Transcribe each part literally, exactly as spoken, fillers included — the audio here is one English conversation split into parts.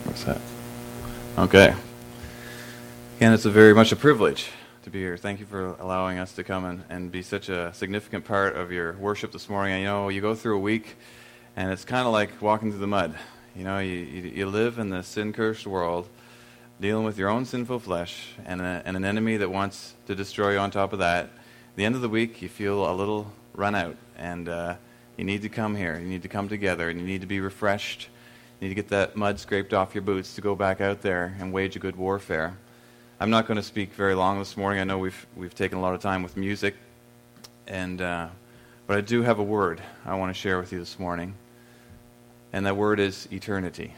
What's that? Okay. Again, it's a very much a privilege to be here. Thank you for allowing us to come and, and be such a significant part of your worship this morning. And, you know, you go through a week, and it's kind of like walking through the mud. You know, you, you, you live in this sin-cursed world, dealing with your own sinful flesh, and, a, and an enemy that wants to destroy you on top of that. At the end of the week, you feel a little run out, and uh, you need to come here. You need to come together, and you need to be refreshed. You need to get that mud scraped off your boots to go back out there and wage a good warfare. I'm not going to speak very long this morning. I know we've we've taken a lot of time with music, and uh, but I do have a word I want to share with you this morning, and that word is eternity.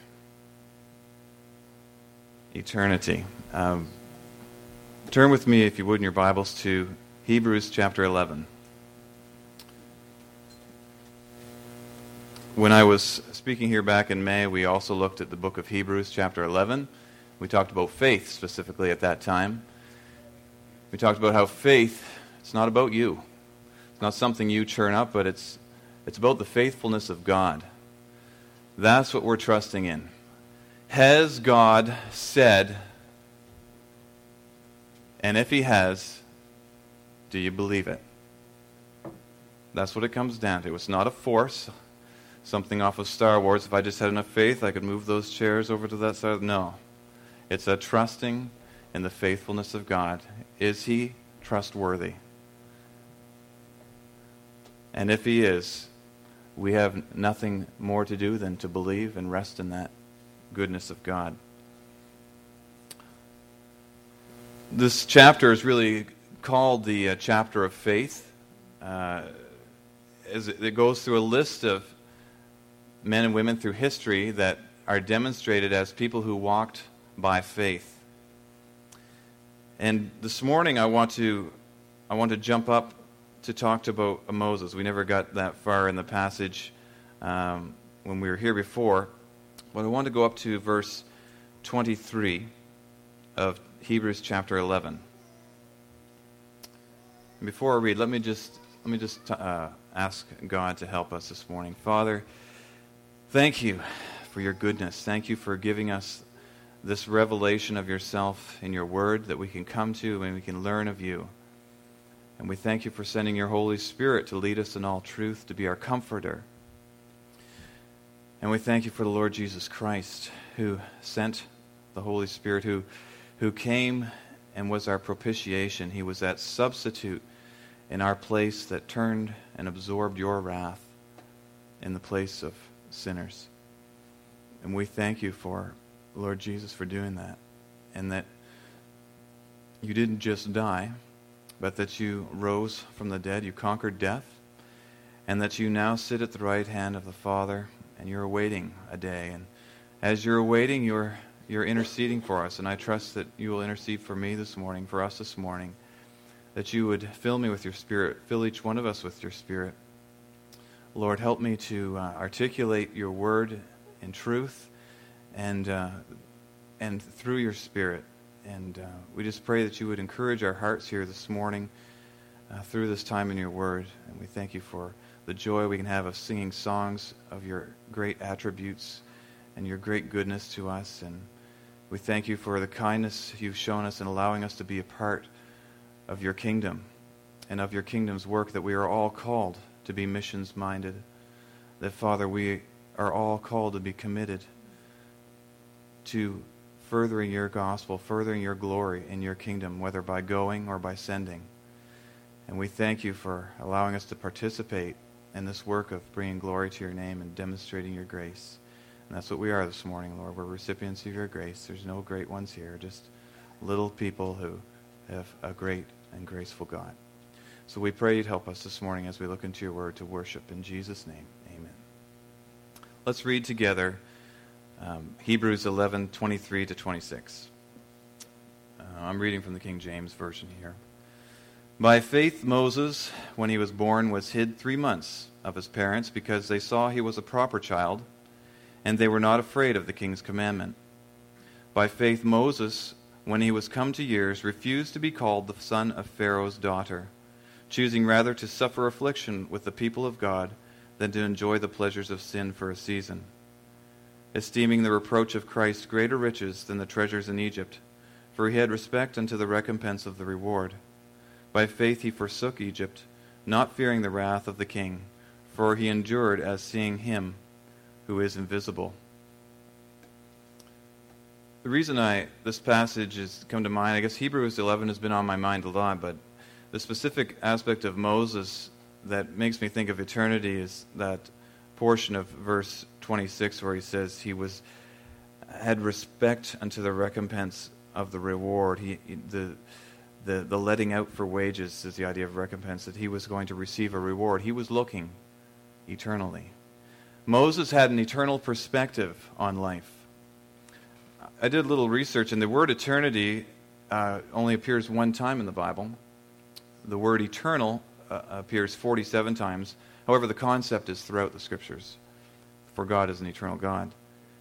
Eternity. Um, turn with me, if you would, in your Bibles to Hebrews chapter eleven. When I was speaking here back in May, we also looked at the book of Hebrews chapter eleven. We talked about faith specifically at that time. We talked about how faith, it's not about you. It's not something you churn up, but it's it's about the faithfulness of God. That's what we're trusting in. Has God said, and if He has, do you believe it? That's what it comes down to. It's not a force, something off of Star Wars. If I just had enough faith, I could move those chairs over to that side. No. It's a trusting in the faithfulness of God. Is He trustworthy? And if He is, we have nothing more to do than to believe and rest in that goodness of God. This chapter is really called the uh, chapter of faith. Uh, as it, it goes through a list of men and women through history that are demonstrated as people who walked by faith. And this morning I want to I want to jump up to talk about Moses. We never got that far in the passage um, when we were here before, but I want to go up to verse twenty-three of Hebrews chapter eleven. And before I read, let me just let me just uh, ask God to help us this morning. Father, thank you for your goodness. Thank you for giving us this revelation of yourself in your word that we can come to and we can learn of you. And we thank you for sending your Holy Spirit to lead us in all truth, to be our comforter. And we thank you for the Lord Jesus Christ, who sent the Holy Spirit, who, who came and was our propitiation. He was that substitute in our place that turned and absorbed your wrath in the place of sinners. And we thank you for Lord Jesus, for doing that, and that you didn't just die, but that you rose from the dead, you conquered death, and that you now sit at the right hand of the Father, and you're awaiting a day. And as you're awaiting, you're you're interceding for us, and I trust that you will intercede for me this morning, for us this morning, that you would fill me with your Spirit, fill each one of us with your Spirit. Lord, help me to uh, articulate your word in truth, and uh, and through your Spirit. And uh, we just pray that you would encourage our hearts here this morning uh, through this time in your word. And we thank you for the joy we can have of singing songs of your great attributes and your great goodness to us. And we thank you for the kindness you've shown us in allowing us to be a part of your kingdom and of your kingdom's work, that we are all called to be missions-minded. That, Father, we are all called to be committed to furthering your gospel, furthering your glory in your kingdom, whether by going or by sending. And we thank you for allowing us to participate in this work of bringing glory to your name and demonstrating your grace. And that's what we are this morning, Lord. We're recipients of your grace. There's no great ones here, just little people who have a great and graceful God. So we pray you'd help us this morning as we look into your word to worship. In Jesus' name, amen. Let's read together Um, Hebrews eleven, twenty-three to twenty-six. Uh, I'm reading from the King James Version here. By faith Moses, when he was born, was hid three months of his parents, because they saw he was a proper child, and they were not afraid of the king's commandment. By faith Moses, when he was come to years, refused to be called the son of Pharaoh's daughter, choosing rather to suffer affliction with the people of God than to enjoy the pleasures of sin for a season. esteeming the reproach of Christ greater riches than the treasures in Egypt, for he had respect unto the recompense of the reward. By faith he forsook Egypt, not fearing the wrath of the king, for he endured as seeing him who is invisible. The reason I this passage has come to mind, I guess Hebrews eleven has been on my mind a lot, but the specific aspect of Moses that makes me think of eternity is that portion of verse twenty-six where he says he was had respect unto the recompense of the reward. He the the the letting out for wages is the idea of recompense, that he was going to receive a reward. He was looking eternally. Moses had an eternal perspective on life. I did a little research, and the word eternity uh, only appears one time in the Bible. The word eternal uh, appears forty-seven times. However, the concept is throughout the Scriptures, for God is an eternal God.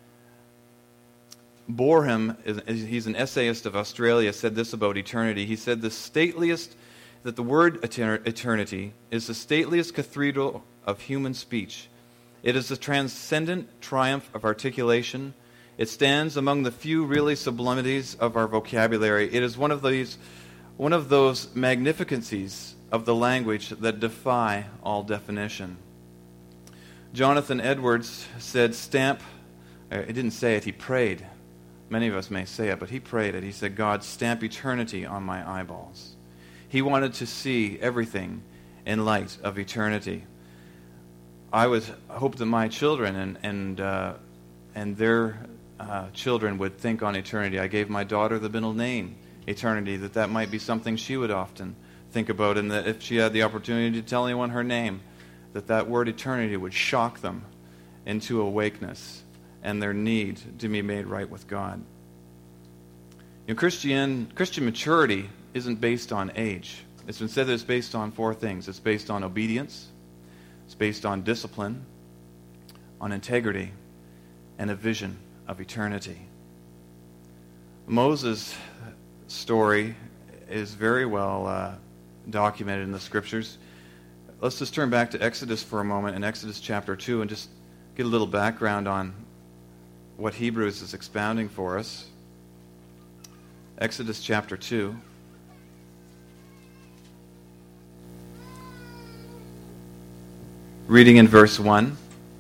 Boreham, is, he's an essayist of Australia, said this about eternity. He said, the stateliest, that the word eternity is the stateliest cathedral of human speech. It is the transcendent triumph of articulation. It stands among the few really sublimities of our vocabulary. It is one of these, one of those magnificencies of the language that defy all definition. Jonathan Edwards said, stamp, he didn't say it, he prayed. Many of us may say it, but he prayed it. He said, God, stamp eternity on my eyeballs. He wanted to see everything in light of eternity. I was hoped that my children and and uh, and their uh, children would think on eternity. I gave my daughter the middle name, eternity, that that might be something she would often think about, and that if she had the opportunity to tell anyone her name, that that word eternity would shock them into awakeness and their need to be made right with God. You know, Christian Christian maturity isn't based on age. It's been said that it's based on four things. It's based on obedience, it's based on discipline, on integrity, and a vision of eternity. Moses' story is very well uh, documented in the Scriptures. Let's just turn back to Exodus for a moment, in Exodus chapter two, and just get a little background on what Hebrews is expounding for us. Exodus chapter two. Reading in verse one.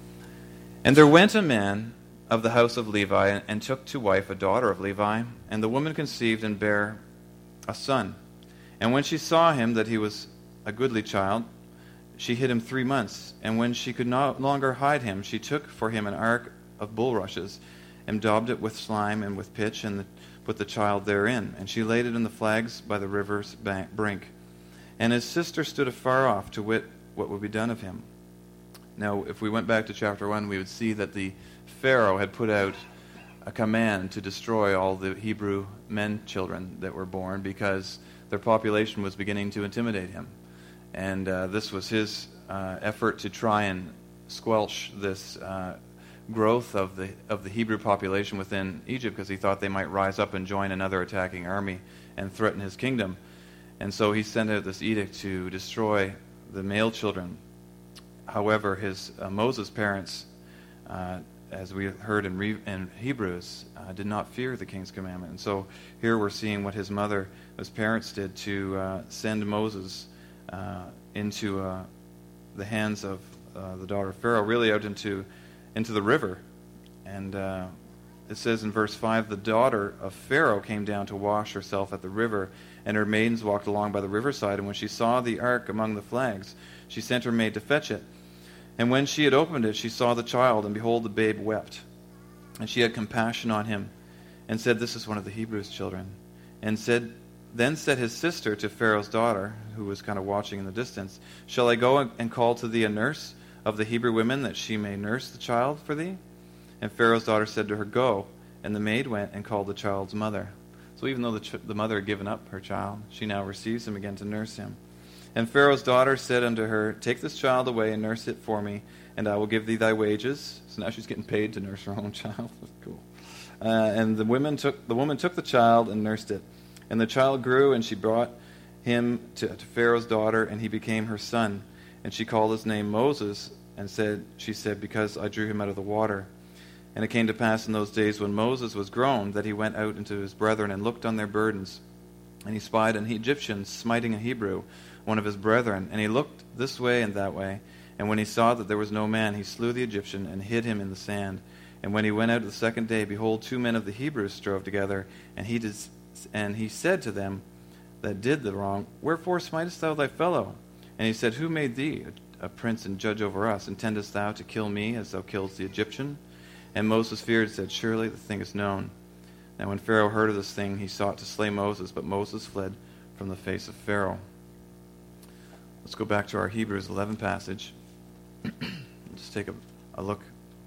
And there went a man of the house of Levi, and took to wife a daughter of Levi, and the woman conceived and bare a son. And when she saw him that he was a goodly child, she hid him three months. And when she could no longer hide him, she took for him an ark of bulrushes, and daubed it with slime and with pitch, and the, put the child therein. And she laid it in the flags by the river's bank, brink. And his sister stood afar off to wit what would be done of him. Now, if we went back to chapter one, we would see that the Pharaoh had put out a command to destroy all the Hebrew men children that were born because their population was beginning to intimidate him. And uh, this was his uh, effort to try and squelch this uh, growth of the of the Hebrew population within Egypt, because he thought they might rise up and join another attacking army and threaten his kingdom. And so he sent out this edict to destroy the male children. However, his uh, Moses' parents, uh, as we heard in, Re- in Hebrews, uh, did not fear the king's commandment. And so here we're seeing what his mother, his parents did to uh, send Moses uh, into uh, the hands of uh, the daughter of Pharaoh, really out into into the river. And uh, it says in verse five, the daughter of Pharaoh came down to wash herself at the river, and her maidens walked along by the riverside. And when she saw the ark among the flags, she sent her maid to fetch it. And when she had opened it, she saw the child, and behold, the babe wept. And she had compassion on him, and said, this is one of the Hebrews' children. And said, then said his sister to Pharaoh's daughter, who was kind of watching in the distance, shall I go and call to thee a nurse of the Hebrew women, that she may nurse the child for thee? And Pharaoh's daughter said to her, go. And the maid went and called the child's mother. So even though the, ch- the mother had given up her child, she now receives him again to nurse him. And Pharaoh's daughter said unto her, take this child away and nurse it for me, and I will give thee thy wages. So now she's getting paid to nurse her own child. That's cool. Uh, and the women took the woman took the child and nursed it. And the child grew, and she brought him to, to Pharaoh's daughter, and he became her son. And she called his name Moses, and said, she said, because I drew him out of the water. And it came to pass in those days when Moses was grown that he went out into his brethren and looked on their burdens. And he spied an Egyptian smiting a Hebrew, one of his brethren. And he looked this way and that way. And when he saw that there was no man, he slew the Egyptian and hid him in the sand. And when he went out the second day, behold, two men of the Hebrews strove together. And he did, and he said to them that did the wrong, Wherefore smitest thou thy fellow? And he said, Who made thee a prince and judge over us? Intendest thou to kill me as thou killedst the Egyptian? And Moses feared and said, Surely the thing is known. Now when Pharaoh heard of this thing, he sought to slay Moses, but Moses fled from the face of Pharaoh. Let's go back to our Hebrews eleven passage. Just take a, a look.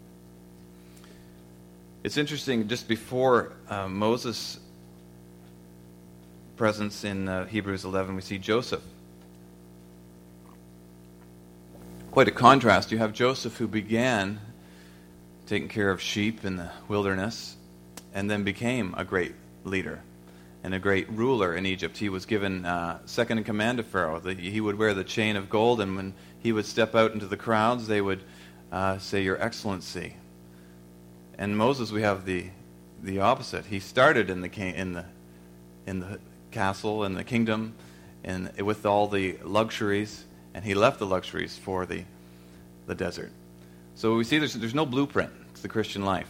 It's interesting, just before uh, Moses' presence in uh, Hebrews eleven, we see Joseph. Quite a contrast. You have Joseph, who began taking care of sheep in the wilderness and then became a great leader and a great ruler in Egypt. He was given uh, second in command to Pharaoh. The, he would wear the chain of gold, and when he would step out into the crowds, they would uh, say, Your Excellency. And Moses, we have the the opposite. He started in the in the in the castle and the kingdom, and with all the luxuries, and he left the luxuries for the the desert. So we see there's there's no blueprint to the Christian life.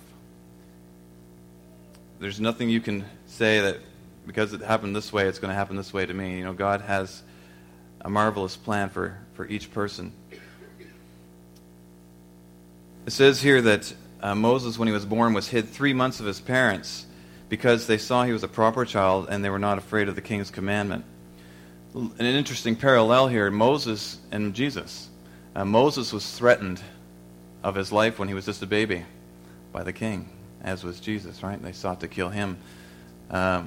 There's nothing you can say that because it happened this way, it's going to happen this way to me. You know, God has a marvelous plan for, for each person. It says here that uh, Moses, when he was born, was hid three months of his parents because they saw he was a proper child and they were not afraid of the king's commandment. An interesting parallel here, Moses and Jesus. Uh, Moses was threatened of his life when he was just a baby by the king, as was Jesus, right? They sought to kill him. Um,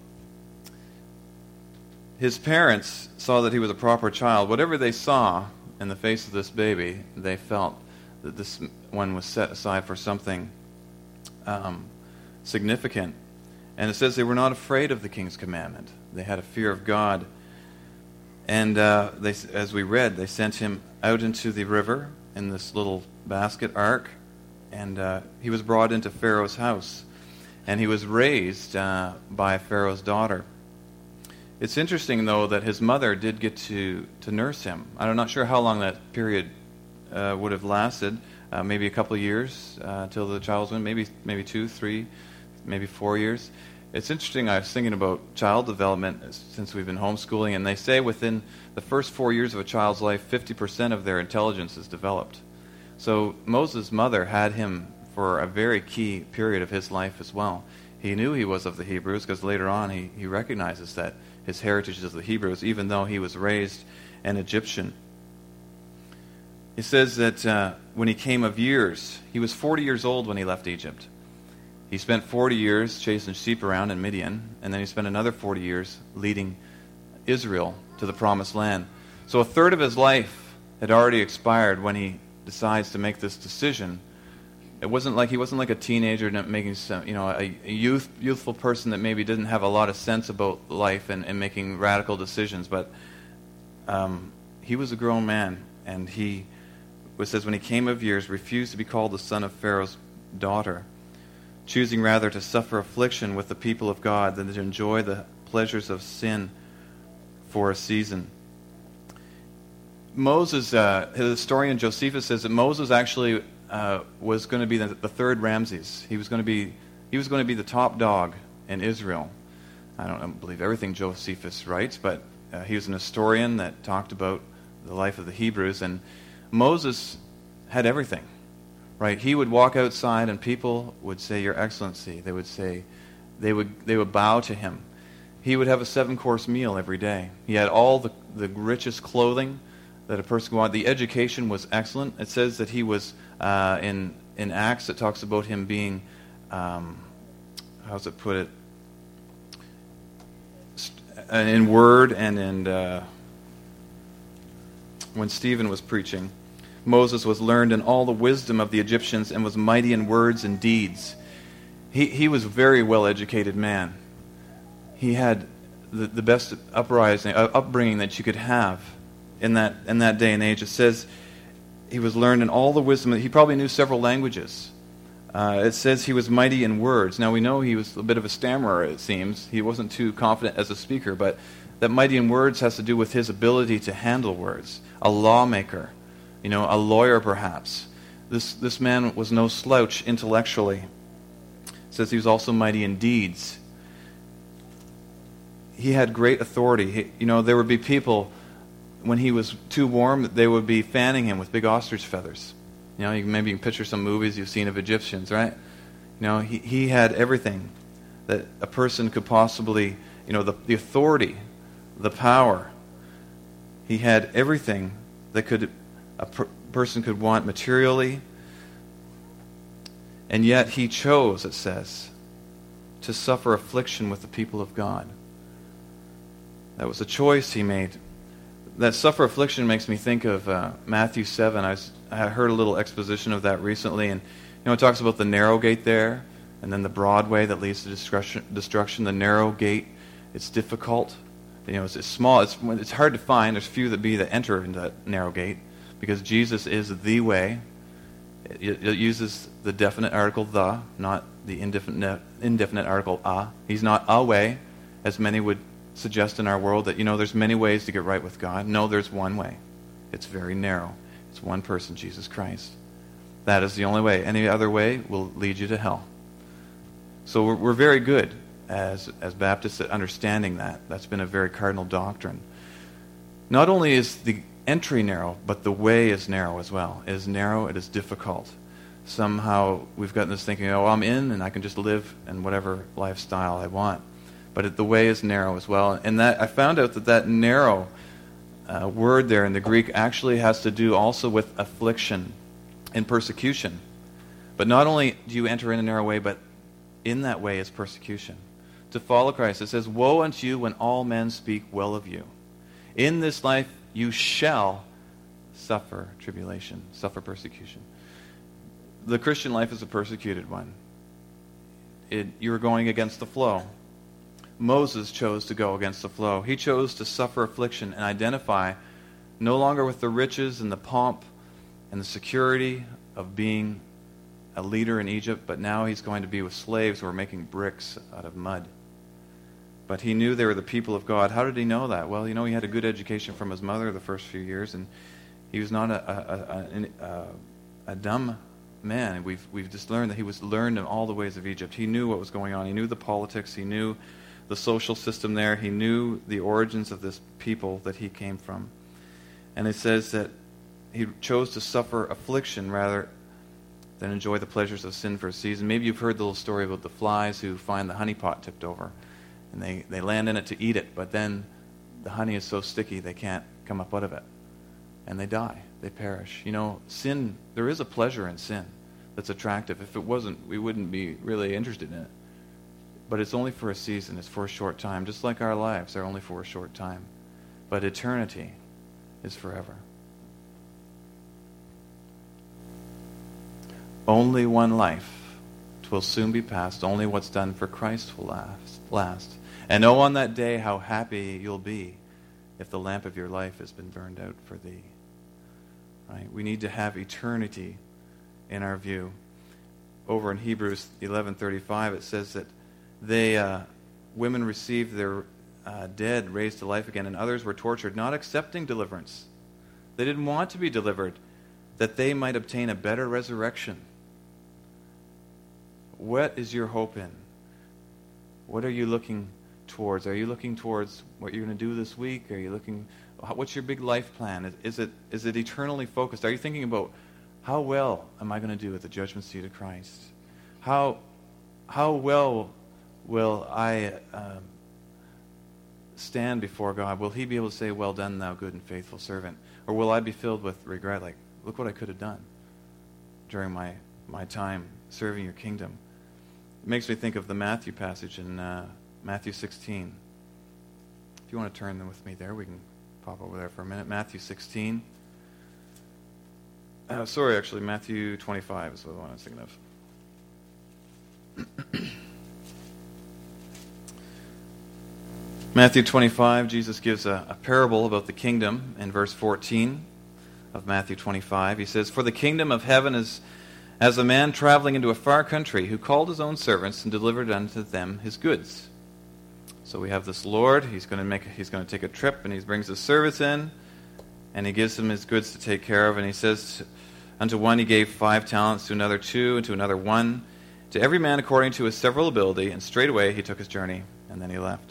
his parents saw that he was a proper child. Whatever they saw in the face of this baby, they felt that this one was set aside for something um, significant. And it says they were not afraid of the king's commandment. They had a fear of God. And uh, they, as we read, they sent him out into the river in this little basket ark, and uh, he was brought into Pharaoh's house. And he was raised uh, by Pharaoh's daughter. It's interesting, though, that his mother did get to, to nurse him. I'm not sure how long that period uh, would have lasted. Uh, maybe a couple of years uh, until the child was born. Maybe maybe two, three, maybe four years. It's interesting. I was thinking about child development since we've been homeschooling, and they say within the first four years of a child's life, fifty percent of their intelligence is developed. So Moses' mother had him for a very key period of his life as well. He knew he was of the Hebrews because later on he, he recognizes that his heritage is of the Hebrews, even though he was raised an Egyptian. He says that uh, when he came of years, he was forty years old when he left Egypt. He spent forty years chasing sheep around in Midian, and then he spent another forty years leading Israel to the promised land. So a third of his life had already expired when he decides to make this decision. It wasn't like he wasn't like a teenager making some, you know, a, a youth youthful person that maybe didn't have a lot of sense about life and, and making radical decisions, but um, he was a grown man, and he, it says, when he came of years, refused to be called the son of Pharaoh's daughter, choosing rather to suffer affliction with the people of God than to enjoy the pleasures of sin for a season. Moses, uh, the historian Josephus says that Moses actually uh, was going to be the, the third Ramses. He was going to be he was going to be the top dog in Israel. I don't believe everything Josephus writes, but uh, he was an historian that talked about the life of the Hebrews, and Moses had everything. Right, he would walk outside, and people would say, "Your Excellency." They would say, they would they would bow to him. He would have a seven-course meal every day. He had all the the richest clothing that a person could want. The education was excellent. It says that he was uh, in in Acts. It talks about him being, um, how's it put it, in word and in uh, when Stephen was preaching. Moses was learned in all the wisdom of the Egyptians and was mighty in words and deeds. He he was a very well-educated man. He had the, the best uprising, uh, upbringing that you could have in that in that day and age. It says he was learned in all the wisdom. He probably knew several languages. Uh, it says he was mighty in words. Now we know he was a bit of a stammerer, it seems. He wasn't too confident as a speaker, but that mighty in words has to do with his ability to handle words. A lawmaker, you know, a lawyer perhaps. This, this man was no slouch intellectually. It says he was also mighty in deeds. He had great authority. He, you know, there would be people, when he was too warm, they would be fanning him with big ostrich feathers. You know, you can, maybe you can picture some movies you've seen of Egyptians, right? You know, he, he had everything that a person could possibly, you know, the, the authority, the power. He had everything that could a per, person could want materially. And yet he chose, it says, to suffer affliction with the people of God. That was a choice he made. That suffer affliction makes me think of uh, Matthew seven. I, was, I heard a little exposition of that recently, and you know it talks about the narrow gate there, and then the broad way that leads to destruction. Destruction. The narrow gate, it's difficult. You know, it's, it's small. It's it's hard to find. There's few that be that enter into that narrow gate, because Jesus is the way. It, it uses the definite article the, not the indefinite indefinite article a. He's not a way, as many would suggest in our world, that, you know, there's many ways to get right with God. No, there's one way. It's very narrow. It's one person, Jesus Christ. That is the only way. Any other way will lead you to hell. So we're, we're very good as, as Baptists at understanding that. That's been a very cardinal doctrine. Not only is the entry narrow, but the way is narrow as well. It is narrow, it is difficult. Somehow we've gotten this thinking, oh, I'm in and I can just live in whatever lifestyle I want. But it, the way is narrow as well. And that I found out that that narrow uh, word there in the Greek actually has to do also with affliction and persecution. But not only do you enter in a narrow way, but in that way is persecution. To follow Christ, it says, woe unto you when all men speak well of you. In this life you shall suffer tribulation, suffer persecution. The Christian life is a persecuted one. It, you're going against the flow. Moses chose to go against the flow. He chose to suffer affliction and identify no longer with the riches and the pomp and the security of being a leader in Egypt, but now he's going to be with slaves who are making bricks out of mud. But he knew they were the people of God. How did he know that? Well, you know, he had a good education from his mother the first few years, and he was not a, a, a, a, a dumb man. We've, we've just learned that he was learned in all the ways of Egypt. He knew what was going on. He knew the politics. He knew the social system there. He knew the origins of this people that he came from. And it says that he chose to suffer affliction rather than enjoy the pleasures of sin for a season. Maybe you've heard the little story about the flies who find the honey pot tipped over. And they, they land in it to eat it, but then the honey is so sticky they can't come up out of it. And they die. They perish. You know, sin, there is a pleasure in sin that's attractive. If it wasn't, we wouldn't be really interested in it. But it's only for a season. It's for a short time. Just like our lives are only for a short time. But eternity is forever. Only one life. 'Twill soon be past. Only what's done for Christ will last. last. And oh, on that day, how happy you'll be if the lamp of your life has been burned out for thee. Right? We need to have eternity in our view. Over in Hebrews eleven thirty-five, it says that They, uh, women received their uh, dead raised to life again, and others were tortured, not accepting deliverance. They didn't want to be delivered, that they might obtain a better resurrection. What is your hope in? What are you looking towards? Are you looking towards what you're going to do this week? Are you looking? What's your big life plan? Is, is it is it eternally focused? Are you thinking about how well am I going to do at the judgment seat of Christ? How how well will I um, stand before God? Will he be able to say, well done, thou good and faithful servant? Or will I be filled with regret, like, look what I could have done during my, my time serving your kingdom? It makes me think of the Matthew passage in uh, Matthew sixteen. If you want to turn them with me there, we can pop over there for a minute. Matthew sixteen. Uh, sorry, actually, Matthew twenty-five is what I was thinking of. Matthew twenty-five, Jesus gives a, a parable about the kingdom in verse fourteen of Matthew twenty-five. He says, "For the kingdom of heaven is as a man traveling into a far country, who called his own servants and delivered unto them his goods. So we have this Lord. He's going to make. He's going to take a trip, and he brings his servants in, and he gives them his goods to take care of. And he says, unto one he gave five talents, to another two, and to another one, to every man according to his several ability. And straightway he took his journey, and then he left.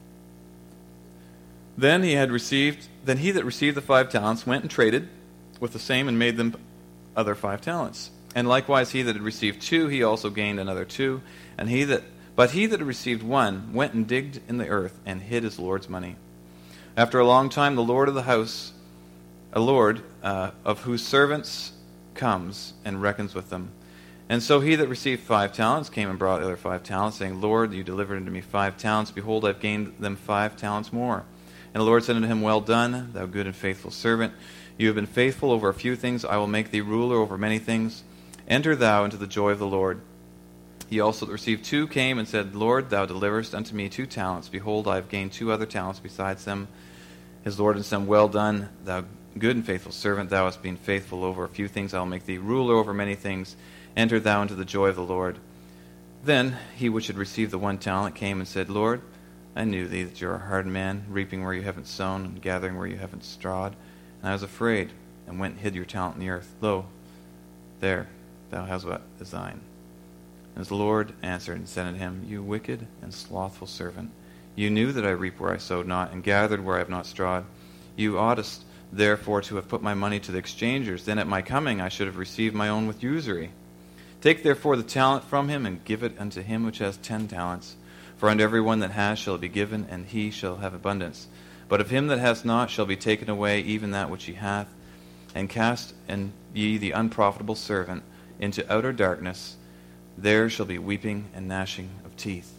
Then he had received. Then he that received the five talents went and traded with the same, and made them other five talents. And likewise he that had received two, he also gained another two. And he that, but he that had received one went and digged in the earth, and hid his Lord's money. After a long time, the Lord of the house, a Lord uh, of whose servants comes and reckons with them. And so he that received five talents came and brought the other five talents, saying, Lord, you delivered unto me five talents. Behold, I have gained them five talents more. And the Lord said unto him, Well done, thou good and faithful servant. You have been faithful over a few things. I will make thee ruler over many things. Enter thou into the joy of the Lord. He also that received two came and said, Lord, thou deliverest unto me two talents. Behold, I have gained two other talents besides them. His Lord said, Well done, thou good and faithful servant. Thou hast been faithful over a few things. I will make thee ruler over many things. Enter thou into the joy of the Lord. Then he which had received the one talent came and said, Lord, I knew thee that you are a hard man, reaping where you haven't sown, and gathering where you haven't strawed. And I was afraid, and went and hid your talent in the earth. Lo, there, thou hast what is thine. And his Lord answered and said unto him, You wicked and slothful servant, you knew that I reap where I sowed not, and gathered where I have not strawed. You oughtest therefore to have put my money to the exchangers. Then at my coming I should have received my own with usury. Take therefore the talent from him, and give it unto him which has ten talents. For unto every one that has shall it be given, and he shall have abundance. But of him that has not shall be taken away even that which he hath. And cast and ye the unprofitable servant into outer darkness. There shall be weeping and gnashing of teeth.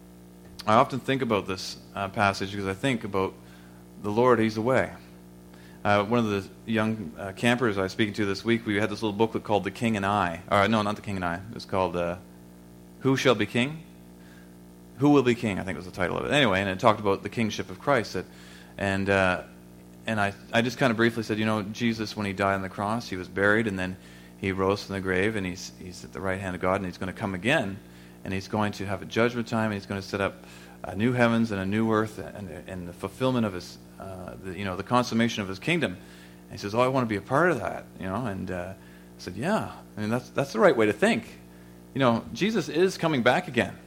I often think about this uh, passage because I think about the Lord. He's away. Uh, one of the young uh, campers I was speaking to this week, we had this little booklet called The King and I. Or, no, not The King and I. It was called uh, Who Shall Be King? Who Will Be King, I think was the title of it. Anyway, and it talked about the kingship of Christ. That, and uh, and I, I just kind of briefly said, you know, Jesus, when he died on the cross, he was buried, and then he rose from the grave, and he's he's at the right hand of God, and he's going to come again, and he's going to have a judgment time, and he's going to set up a new heavens and a new earth, and, and the fulfillment of his, uh, the, you know, the consummation of his kingdom. And he says, oh, I want to be a part of that, you know. And uh, I said, yeah, I mean, that's that's the right way to think. You know, Jesus is coming back again.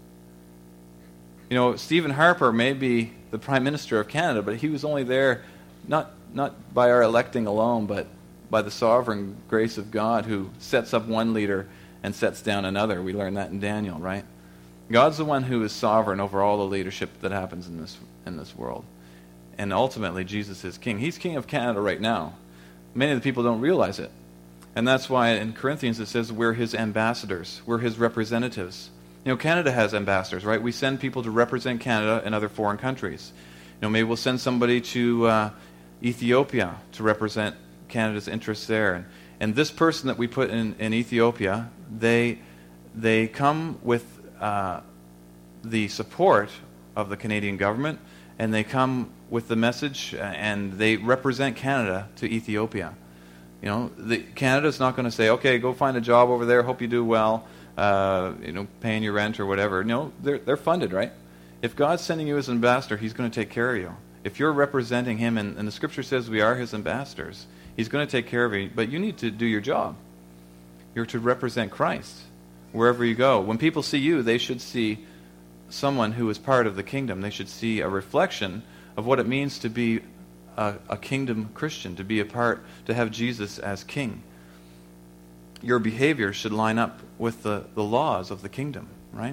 You know, Stephen Harper may be the Prime Minister of Canada, but he was only there not not by our electing alone, but by the sovereign grace of God, who sets up one leader and sets down another. We learned that in Daniel, right? God's the one who is sovereign over all the leadership that happens in this in this world. And ultimately, Jesus is king. He's king of Canada right now. Many of the people don't realize it. And that's why in Corinthians it says we're his ambassadors. We're his representatives. You know, Canada has ambassadors, right? We send people to represent Canada in other foreign countries. You know, maybe we'll send somebody to uh, Ethiopia to represent Canada's interests there. And, and this person that we put in, in Ethiopia, they they come with uh, the support of the Canadian government, and they come with the message, and they represent Canada to Ethiopia. You know, the, Canada's not going to say, okay, go find a job over there, hope you do well, uh, you know, paying your rent or whatever. No, they're they're funded, right? If God's sending you as an ambassador, he's going to take care of you. If you're representing him, and, and the scripture says we are his ambassadors, he's going to take care of you, but you need to do your job. You're to represent Christ wherever you go. When people see you, they should see someone who is part of the kingdom. They should see a reflection of what it means to be a, a kingdom Christian, to be a part, to have Jesus as king. Your behavior should line up with the, the laws of the kingdom, right?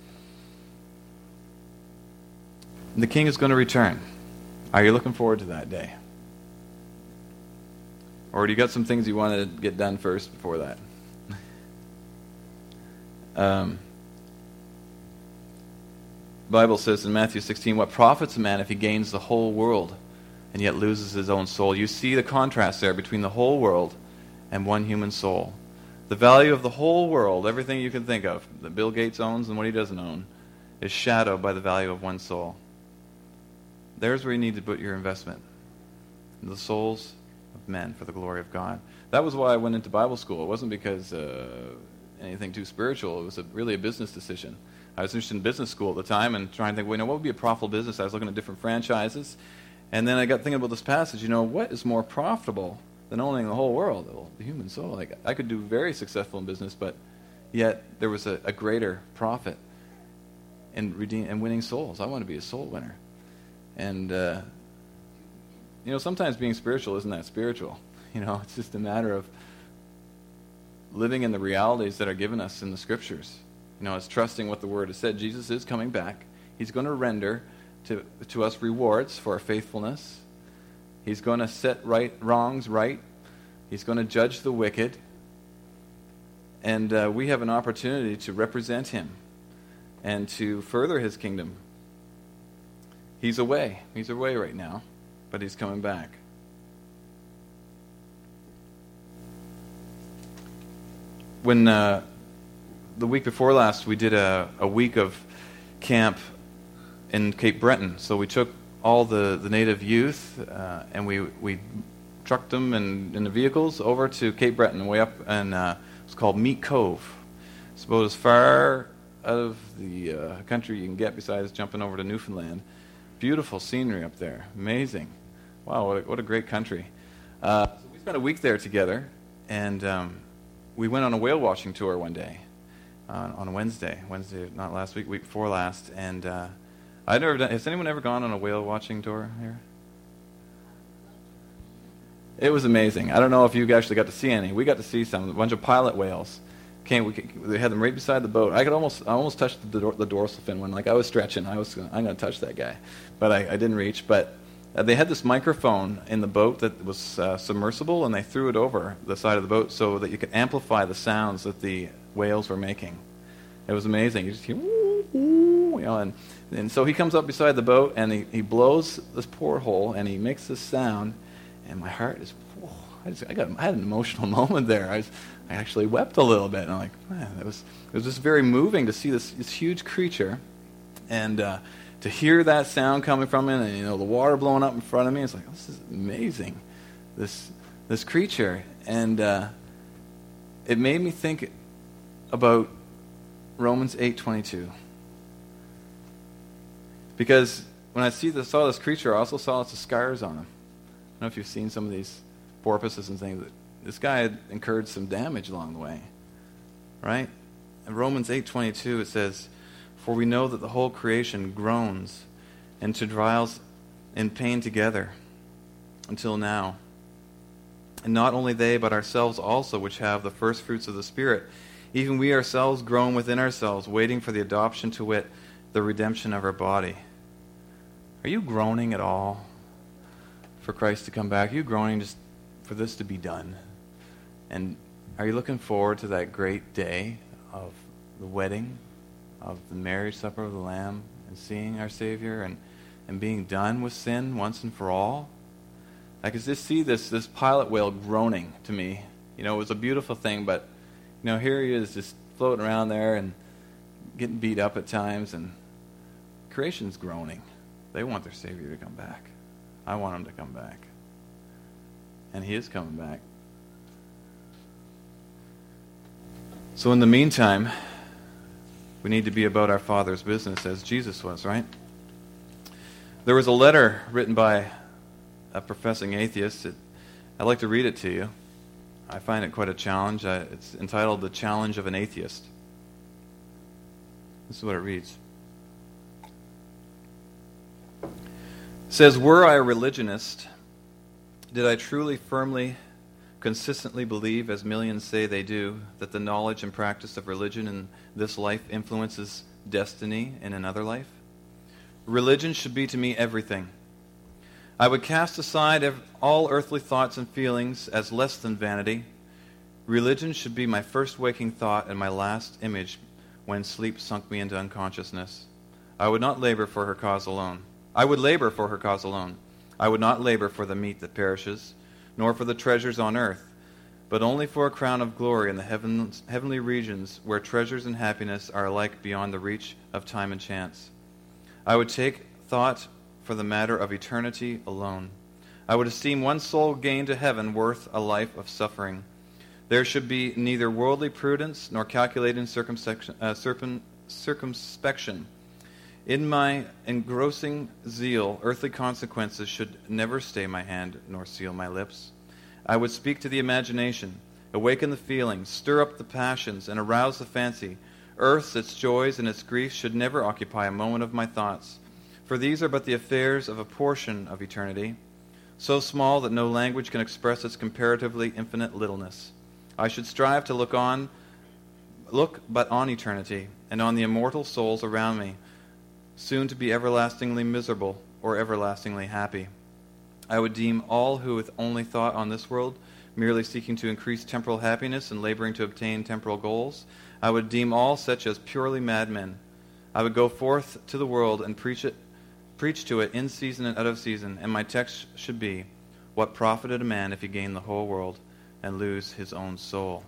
And the king is going to return. Are you looking forward to that day? Or do you got some things you want to get done first before that? um, the Bible says in Matthew sixteen, what profits a man if he gains the whole world and yet loses his own soul? You see the contrast there between the whole world and one human soul. The value of the whole world, everything you can think of, that Bill Gates owns and what he doesn't own, is shadowed by the value of one soul. There's where you need to put your investment, in the souls of men for the glory of God. that was why I went into Bible school. It wasn't because uh, anything too spiritual. It was a, really a business decision. I was interested in business school at the time and trying to think, well, you know, what would be a profitable business? I was looking at different franchises. And then I got thinking about this passage, you know, what is more profitable than owning the whole world, the human soul? Like, I could do very successful in business, but yet there was a, a greater profit in redeem and winning souls. I want to be a soul winner. And, uh, you know, sometimes being spiritual isn't that spiritual. You know, it's just a matter of living in the realities that are given us in the Scriptures. You know, it's trusting what the Word has said. Jesus is coming back. He's going to render to to us rewards for our faithfulness. He's going to set right wrongs right. He's going to judge the wicked. And uh, we have an opportunity to represent Him and to further His kingdom. He's away. He's away right now, but He's coming back. When uh, the week before last, we did a, a week of camp in Cape Breton. So we took all the, the native youth uh, and we we trucked them in, in the vehicles over to Cape Breton, way up, and uh, it's called Meat Cove. It's about as far out of the uh, country you can get besides jumping over to Newfoundland. Beautiful scenery up there. Amazing. Wow, what a, what a great country. Uh, so we spent a week there together, and um, we went on a whale watching tour one day, uh, on Wednesday. Wednesday, not last week, week before last. And uh, I'd never done, has anyone ever gone on a whale watching tour here? It was amazing. I don't know if you actually got to see any. We got to see some. A bunch of pilot whales came. We, they had them right beside the boat. I could almost, I almost touched the, the dorsal fin one. Like I was stretching. I was, I'm going to touch that guy, but I, I didn't reach. But uh, they had this microphone in the boat that was uh, submersible, and they threw it over the side of the boat so that you could amplify the sounds that the whales were making. It was amazing. You just hear, woo, woo, you know, and and so he comes up beside the boat and he, he blows this porthole and he makes this sound. And my heart is, whoa, I, just, I got, I had an emotional moment there. I, was, I actually wept a little bit. And I'm like, man, it was, it was just very moving to see this, this huge creature, and uh, to hear that sound coming from it, and you know the water blowing up in front of me. It's like, this is amazing, this this creature, and uh, it made me think about Romans eight twenty-two, because when I see this, saw this creature, I also saw lots of scars on him. I don't know if you've seen some of these porpoises and things. That this guy had incurred some damage along the way, right? In Romans eight twenty-two, it says, "For we know that the whole creation groans and travails in pain together until now. And not only they, but ourselves also, which have the first fruits of the Spirit, even we ourselves groan within ourselves, waiting for the adoption, to wit, the redemption of our body." Are you groaning at all for Christ to come back? Are you groaning just for this to be done? And are you looking forward to that great day of the wedding, of the marriage supper of the Lamb, and seeing our Savior and, and being done with sin once and for all? I could just see this this pilot whale groaning to me. You know, it was a beautiful thing, but you know, here he is just floating around there and getting beat up at times, and creation's groaning. They want their Savior to come back. I want him to come back. And he is coming back. So in the meantime, we need to be about our Father's business as Jesus was, right? There was a letter written by a professing atheist. It, I'd like to read it to you. I find it quite a challenge. Uh, it's entitled "The Challenge of an Atheist." This is what it reads. It says, "Were I a religionist, did I truly, firmly, consistently believe, as millions say they do, that the knowledge and practice of religion in this life influences destiny in another life? Religion should be to me everything. I would cast aside all earthly thoughts and feelings as less than vanity. Religion should be my first waking thought and my last image when sleep sunk me into unconsciousness. I would not labor for her cause alone. I would labor for her cause alone. I would not labor for the meat that perishes, nor for the treasures on earth, but only for a crown of glory in the heaven, heavenly regions where treasures and happiness are alike beyond the reach of time and chance. I would take thought for the matter of eternity alone. I would esteem one soul gained to heaven worth a life of suffering. There should be neither worldly prudence nor calculating circumspection. Uh, circum, circumspection. In my engrossing zeal, earthly consequences should never stay my hand nor seal my lips. I would speak to the imagination, awaken the feelings, stir up the passions, and arouse the fancy. Earth's, its joys, and its griefs should never occupy a moment of my thoughts, for these are but the affairs of a portion of eternity, so small that no language can express its comparatively infinite littleness. I should strive to look on, look but on eternity, and on the immortal souls around me, soon to be everlastingly miserable or everlastingly happy. I would deem all who with only thought on this world, merely seeking to increase temporal happiness and laboring to obtain temporal goals, I would deem all such as purely madmen. I would go forth to the world and preach it, preach to it in season and out of season, and my text should be, what profited a man if he gained the whole world and lose his own soul?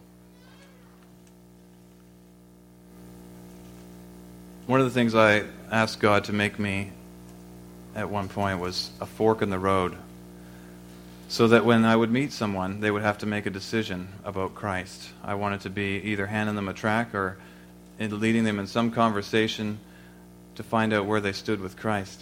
One of the things I asked God to make me at one point was a fork in the road, so that when I would meet someone, they would have to make a decision about Christ. I wanted to be either handing them a tract or in leading them in some conversation to find out where they stood with Christ.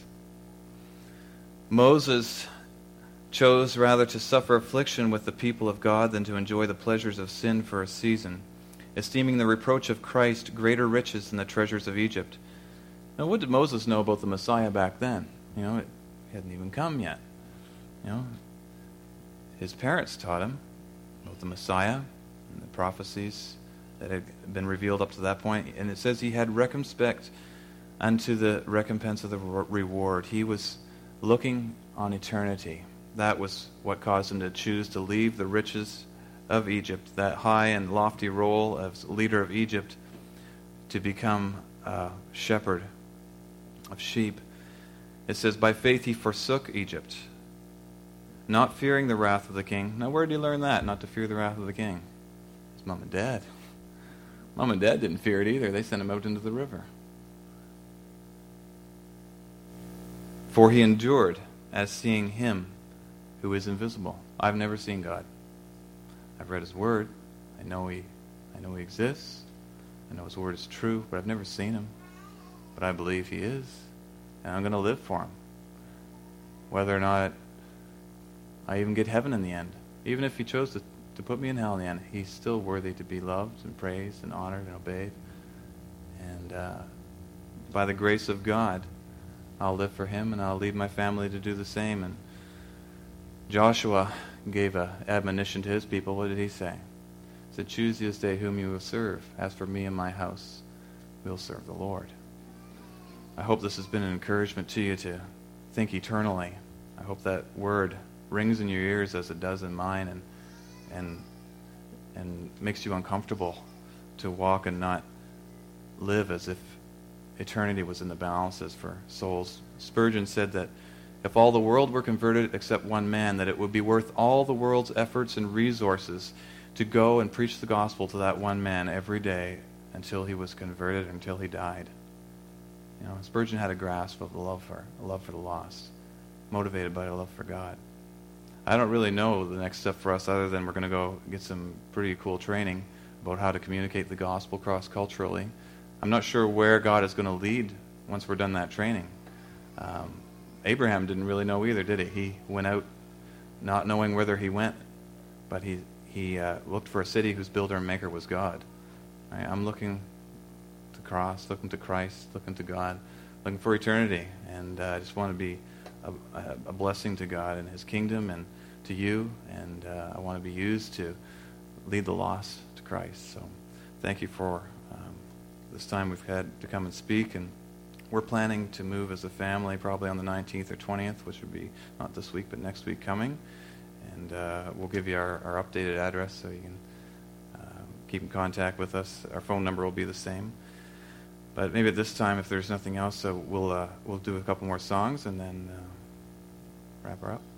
Moses chose rather to suffer affliction with the people of God than to enjoy the pleasures of sin for a season, esteeming the reproach of Christ greater riches than the treasures of Egypt. Now, what did Moses know about the Messiah back then? You know, it hadn't even come yet. You know, his parents taught him about the Messiah and the prophecies that had been revealed up to that point. And it says he had circumspect unto the recompense of the reward. He was looking on eternity. That was what caused him to choose to leave the riches of Egypt, that high and lofty role as leader of Egypt, to become a shepherd of sheep. It says, by faith he forsook Egypt, not fearing the wrath of the king. Now, where did he learn that, not to fear the wrath of the king? His mom and dad. Mom and dad didn't fear it either. They sent him out into the river. For he endured as seeing him who is invisible. I've never seen God. I've read his word. I know he, I know he exists. I know his word is true, but I've never seen him. But I believe he is, and I'm going to live for him. Whether or not I even get heaven in the end. Even if he chose to, to put me in hell in the end, he's still worthy to be loved and praised and honored and obeyed. And uh, by the grace of God, I'll live for him, and I'll lead my family to do the same. And Joshua gave an admonition to his people. What did he say? He said, choose this day whom you will serve. As for me and my house, we'll serve the Lord. I hope this has been an encouragement to you to think eternally. I hope that word rings in your ears as it does in mine, and and and makes you uncomfortable to walk and not live as if eternity was in the balances for souls. Spurgeon said that if all the world were converted except one man, that it would be worth all the world's efforts and resources to go and preach the gospel to that one man every day until he was converted, until he died. You know, Spurgeon had a grasp of the love for a love for the lost, motivated by a love for God. I don't really know the next step for us other than we're going to go get some pretty cool training about how to communicate the gospel cross-culturally. I'm not sure where God is going to lead once we're done that training. Um, Abraham didn't really know either, did he? He went out not knowing whither he went, but he he uh, looked for a city whose builder and maker was God. Right? I'm looking to cross, looking to Christ, looking to God, looking for eternity, and uh, I just want to be a, a blessing to God and his kingdom and to you, and uh, I want to be used to lead the lost to Christ. So thank you for um, this time we've had to come and speak, and we're planning to move as a family probably on the nineteenth or twentieth, which would be not this week but next week coming, and uh, we'll give you our, our updated address so you can uh, keep in contact with us. Our phone number will be the same. But maybe at this time, if there's nothing else, uh, we'll uh, we'll do a couple more songs and then uh, wrap her up.